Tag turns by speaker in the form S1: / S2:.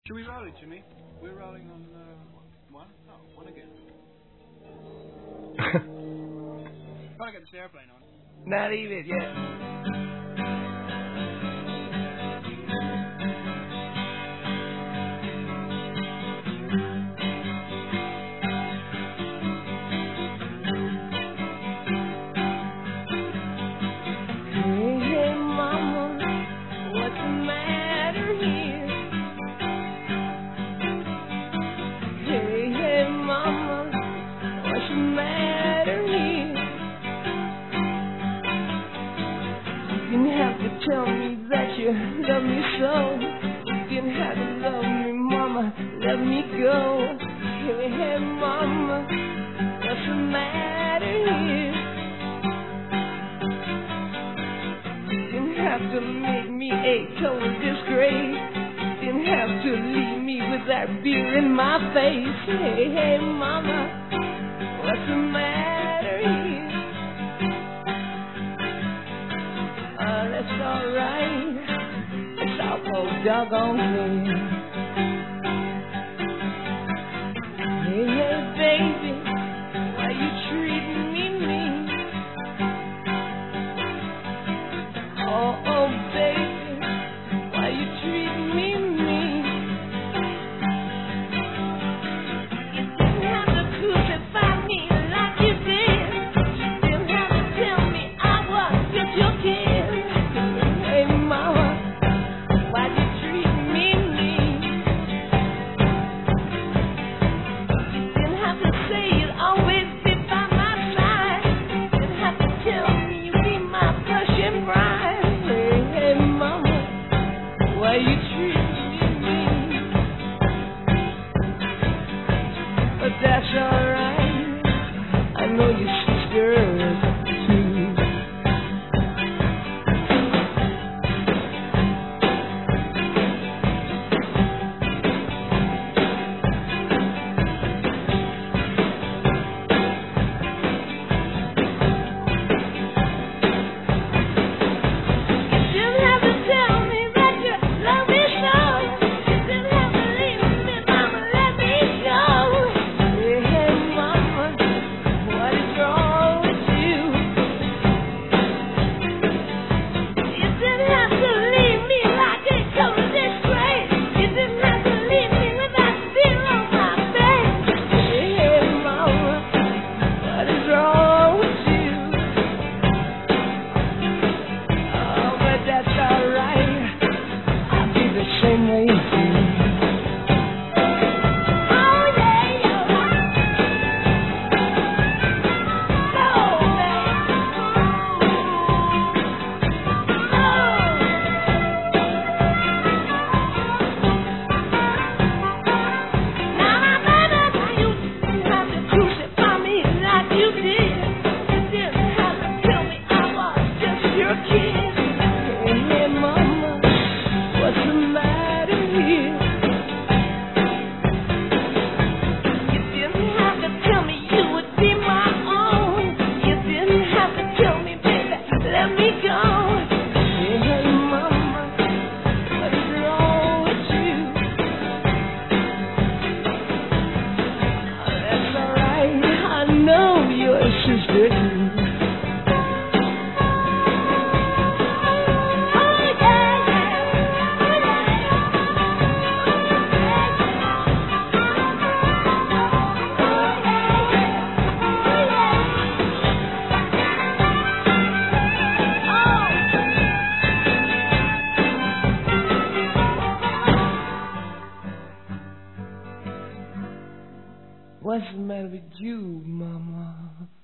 S1: Should we roll it, Jimmy? We're rolling on one? Oh, one again. Trying to get this airplane on.
S2: Not even, yeah.
S3: Hey, mama, what's the matter here? Hey, mama, what's the matter here? You didn't have to tell me that you love me so. You didn't have to love me, mama, let me go. Hey, mama, what's the matter here? Didn't have to make me a total disgrace. Didn't have to leave me with that beer in my face. Hey, mama, what's the matter here? That's alright. It's awful doggone clear. Hey, baby, why you treating me mean? Oh, baby, why you treating me mean? You didn't have to crucify me like you did. You didn't have to tell me I was just your kid. Hey, mama, why you treat me mean? You didn't have to say you'd always be by my side. You didn't have to tell me you'd be my Persian bride. Hey, mama, why you treat me mean? But that's alright. I know your sisters too. You didn't have to tell me that you love me so. You didn't have to leave me, mama, let me go. Hey, mama, what is wrong with you? You didn't have to leave me like a total disgrace. You didn't have to leave me with that beer on my face. Hey, mama, what is wrong with you? Oh, but that's alright. I'll be the same way you feel. Oh, yeah, yeah. Oh, baby. Now, baby, you didn't have to crucify me like you did. You didn't have to tell me I was just your kid. Hey, mama, what's the matter here? You didn't have to tell me you would be my own. You didn't have to tell me, baby, let me go. Hey, mama, what is wrong with you? That's alright. I know you're a sister too. Oh, yeah, What's the matter with you, mama?